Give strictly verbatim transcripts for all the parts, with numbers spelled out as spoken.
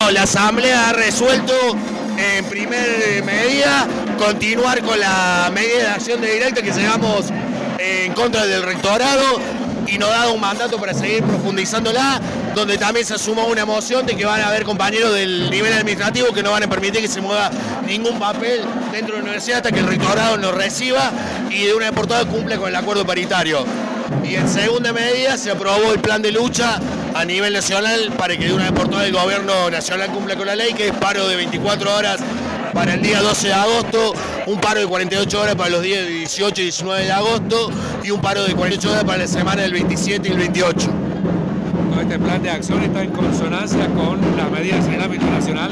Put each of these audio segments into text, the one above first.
No, la Asamblea ha resuelto en primer medida continuar con la medida de acción de directa que llevamos en contra del rectorado y nos ha dado un mandato para seguir profundizándola, donde también se sumó una moción de que van a haber compañeros del nivel administrativo que no van a permitir que se mueva ningún papel dentro de la universidad hasta que el rectorado nos reciba y de una vez por todas cumpla con el acuerdo paritario. Y en segunda medida se aprobó el plan de lucha a nivel nacional para que de una vez por todas el gobierno nacional cumpla con la ley, que es paro de veinticuatro horas para el día doce de agosto, un paro de cuarenta y ocho horas para los días dieciocho y diecinueve de agosto y un paro de cuarenta y ocho horas para la semana del veintisiete y el veintiocho. Todo este plan de acción está en consonancia con las medidas en el ámbito nacional.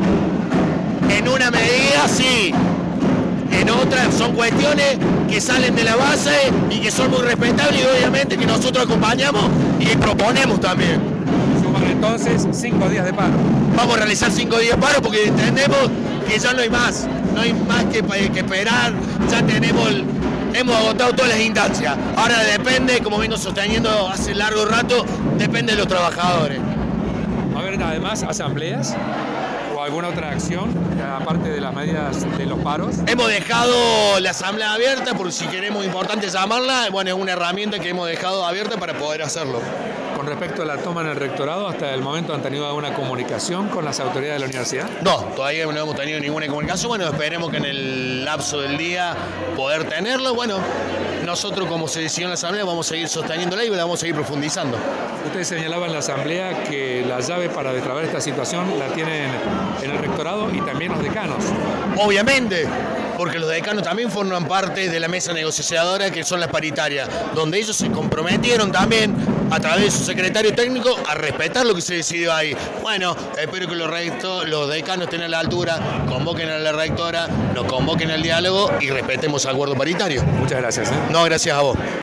En una medida sí, en otras son cuestiones que salen de la base y que son muy respetables y obviamente que nosotros acompañamos y proponemos también. Suman entonces cinco días de paro. Vamos a realizar cinco días de paro porque entendemos que ya no hay más, no hay más que, que esperar, ya tenemos, hemos agotado todas las instancias. Ahora depende, como vengo sosteniendo hace largo rato, depende de los trabajadores. ¿Va a haber además asambleas o alguna otra acción, aparte de las medidas de los paros? Hemos dejado la asamblea abierta, por si queremos importante llamarla, bueno, es una herramienta que hemos dejado abierta para poder hacerlo. Con respecto a la toma en el rectorado, ¿hasta el momento han tenido alguna comunicación con las autoridades de la universidad? No, todavía no hemos tenido ninguna comunicación. Bueno, esperemos que en el lapso del día poder tenerlo. Bueno, nosotros, como se decidió en la asamblea, vamos a seguir sosteniéndola y la vamos a seguir profundizando. Ustedes señalaban en la asamblea que la llave para destrabar esta situación la tienen en el rectorado y también los decanos. Obviamente, porque los decanos también forman parte de la mesa negociadora que son las paritarias, donde ellos se comprometieron también a través de su secretario técnico a respetar lo que se decidió ahí. Bueno, espero que los, recto, los decanos estén a la altura, convoquen a la rectora, nos convoquen al diálogo y respetemos el acuerdo paritario. Muchas gracias. ¿eh? No, gracias a vos.